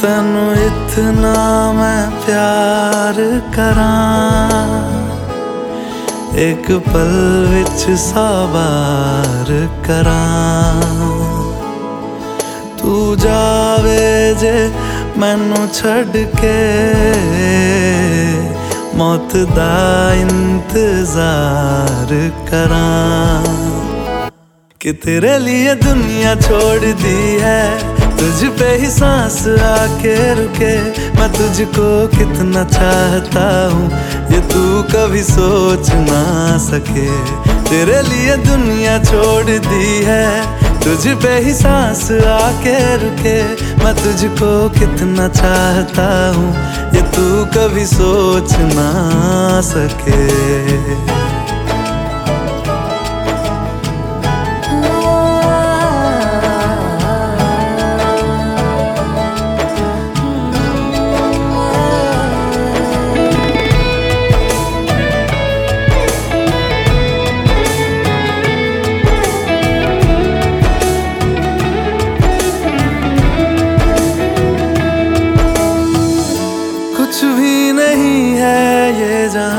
तैनू इतना मैं प्यार करां, एक पल विच साबार करां। तू जावे जे मैनू छड़ के, मौत दा इंतजार करां। कि तेरे लिए दुनिया छोड़ दी है, तुझ पे ही सांस आके रुके। मैं तुझको कितना चाहता हूँ ये तू कभी सोच ना सके। तेरे लिए दुनिया छोड़ दी है, तुझ पे ही सांस आके रुके। मैं तुझको कितना चाहता हूँ ये तू कभी सोच ना सके। कुछ भी नहीं है ये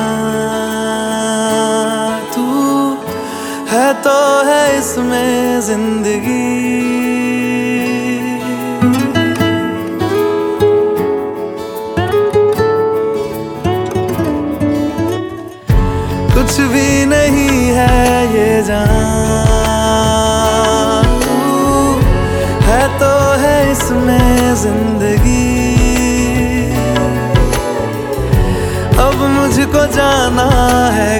जहां, तू है तो है इसमें जिंदगी। कुछ भी नहीं है ये जहां, तू है तो है इसमें जिंदगी। अब मुझको जाना है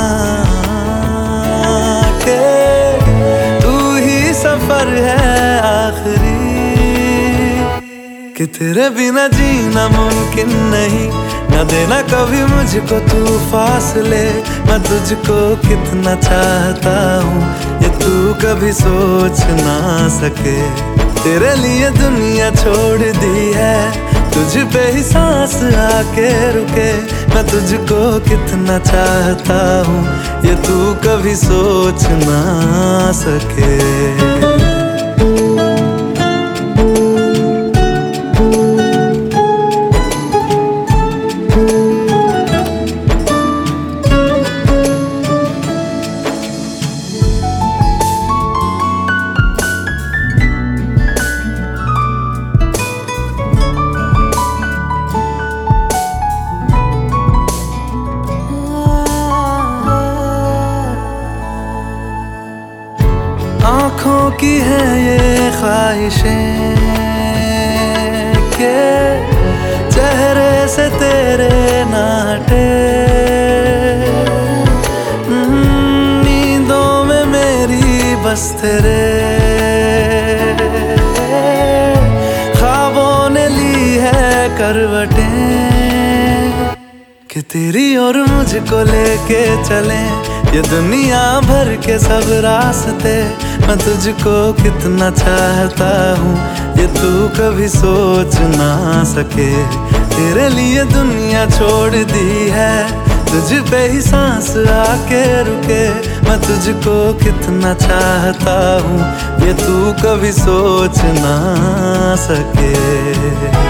कहाँ के तू ही सफर है आखिरी। कि तेरे बिना जीना मुमकिन नहीं, न देना कभी मुझको तू फासले। मैं तुझको कितना चाहता हूँ ये तू कभी सोच ना सके। तेरे लिए दुनिया छोड़ दी है, तुझ पे ही सांस आके रुके। मैं तुझको कितना चाहता हूँ ये तू कभी सोच ना सके। आँखों की है ये ख्वाहिशें के चेहरे से तेरे ना हटे। नींदों में मेरी बस तेरे ख्वाबों ने ली है करवटें। कि तेरी और मुझको लेके चले ये दुनिया भर के सब रास्ते। मैं तुझको कितना चाहता हूँ ये तू कभी सोच ना सके। तेरे लिए दुनिया छोड़ दी है, तुझ पे ही सांस आके रुके। मैं तुझको कितना चाहता हूँ ये तू कभी सोच ना सके।